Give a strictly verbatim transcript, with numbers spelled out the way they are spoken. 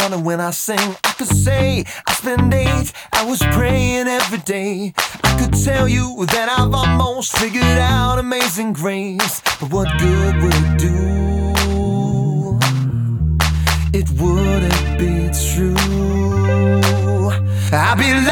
honor when I sing. I could say I spend eight hours praying every day. I could tell you that I've almost figured out Amazing Grace. But what good would it do? It wouldn't be true. I believe